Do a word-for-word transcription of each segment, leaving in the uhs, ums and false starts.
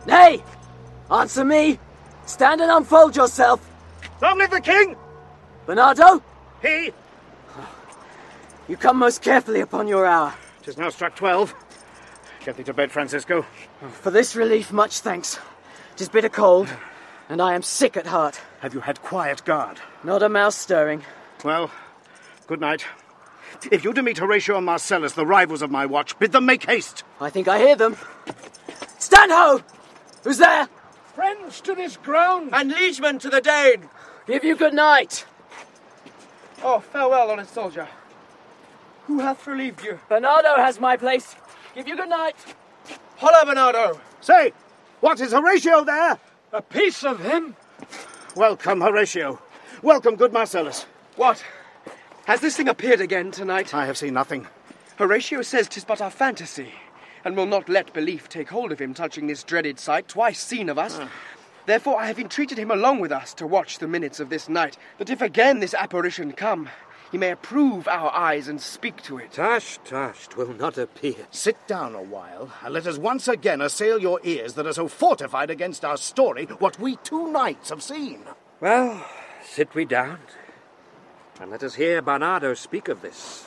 Nay! Answer me! Stand and unfold yourself! Long live the king! Bernardo? He! You come most carefully upon your hour. 'Tis now struck twelve. Get thee to bed, Francisco. For this relief, much thanks. 'Tis bitter cold, and I am sick at heart. Have you had quiet guard? Not a mouse stirring. Well, good night. If you to meet Horatio and Marcellus, the rivals of my watch, bid them make haste. I think I hear them. Stand ho! Who's there? Friends to this ground, and liegemen to the Dane. Give you good night. Oh, farewell, honest soldier. Who hath relieved you? Bernardo has my place. Give you good night. Holla, Bernardo! Say, what, is Horatio there? A piece of him? Welcome, Horatio. Welcome, good Marcellus. What? Has this thing appeared again tonight? I have seen nothing. Horatio says 'tis but our fantasy, and will not let belief take hold of him touching this dreaded sight, twice seen of us. Ah. Therefore I have entreated him along with us to watch the minutes of this night, that if again this apparition come, he may approve our eyes and speak to it. Tush, tush, 'twill not appear. Sit down a while, and let us once again assail your ears that are so fortified against our story what we two nights have seen. Well, sit we down, and let us hear Bernardo speak of this.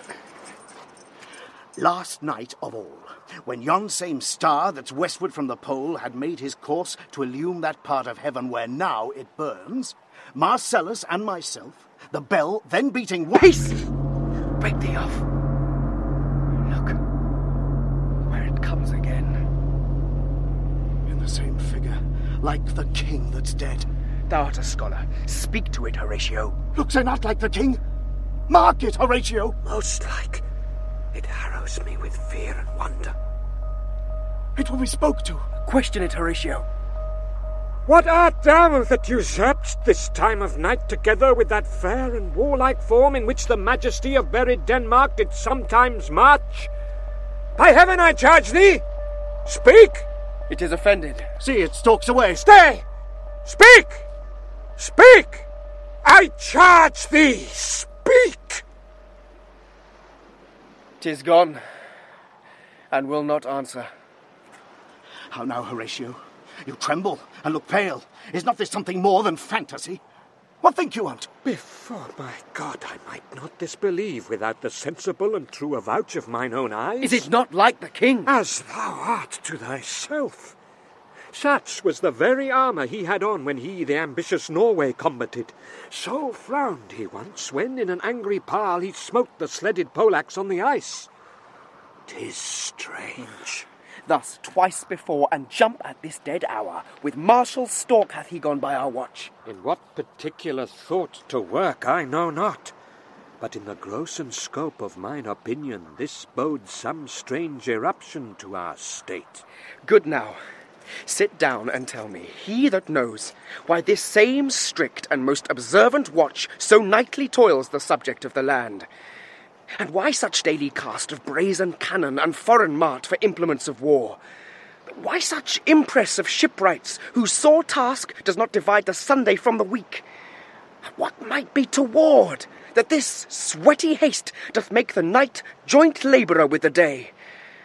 Last night of all, when yon same star that's westward from the pole had made his course to illume that part of heaven where now it burns, Marcellus and myself, the bell then beating... Haste! Break thee off. Look, where it comes again. In the same figure, like the king that's dead. Thou art a scholar. Speak to it, Horatio. Looks it not like the king? Mark it, Horatio. Most like. It harrows me with fear and wonder. It will be spoke to. Question it, Horatio. What art thou that usurped this time of night together with that fair and warlike form in which the majesty of buried Denmark did sometimes march? By heaven I charge thee! Speak! It is offended. See, it stalks away. Stay! Speak! Speak! I charge thee, speak! 'Tis gone, and will not answer. How now, Horatio? You tremble and look pale. Is not this something more than fantasy? What think you on't? Before my God, I might not disbelieve without the sensible and true avouch of mine own eyes. Is it not like the king? As thou art to thyself. Such was the very armour he had on when he the ambitious Norway combated. So frowned he once when in an angry parle he smote the sledded Polacs on the ice. 'Tis strange. Thus twice before, and jump at this dead hour, with martial stalk hath he gone by our watch. In what particular thought to work I know not, but in the gross and scope of mine opinion this bodes some strange eruption to our state. Good now. Sit down and tell me, he that knows, why this same strict and most observant watch so nightly toils the subject of the land, and why such daily cast of brazen cannon and foreign mart for implements of war? Why such impress of shipwrights, whose sore task does not divide the Sunday from the week? What might be toward, that this sweaty haste doth make the night joint labourer with the day?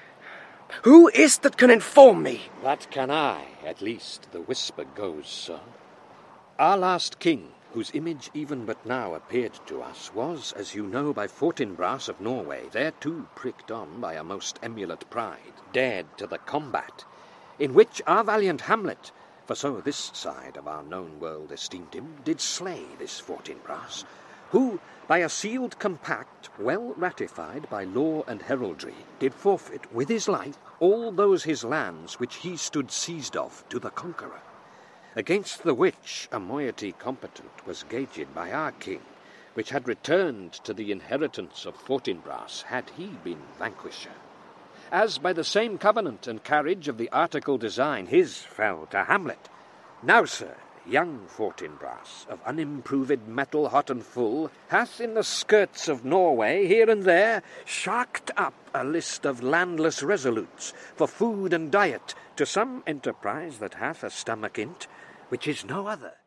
Who is that can inform me? That can I, at least, the whisper goes, sir. Our last king, whose image even but now appeared to us, was, as you know, by Fortinbras of Norway, thereto pricked on by a most emulate pride, dared to the combat, in which our valiant Hamlet, for so this side of our known world esteemed him, did slay this Fortinbras, who, by a sealed compact, well ratified by law and heraldry, did forfeit with his life all those his lands which he stood seized of to the conqueror. Against the which a moiety competent was gauged by our king, which had returned to the inheritance of Fortinbras had he been vanquisher. As by the same covenant and carriage of the article design his fell to Hamlet. Now, sir, young Fortinbras, of unimproved metal hot and full, hath in the skirts of Norway here and there sharked up a list of landless resolutes for food and diet to some enterprise that hath a stomach in't, which is no other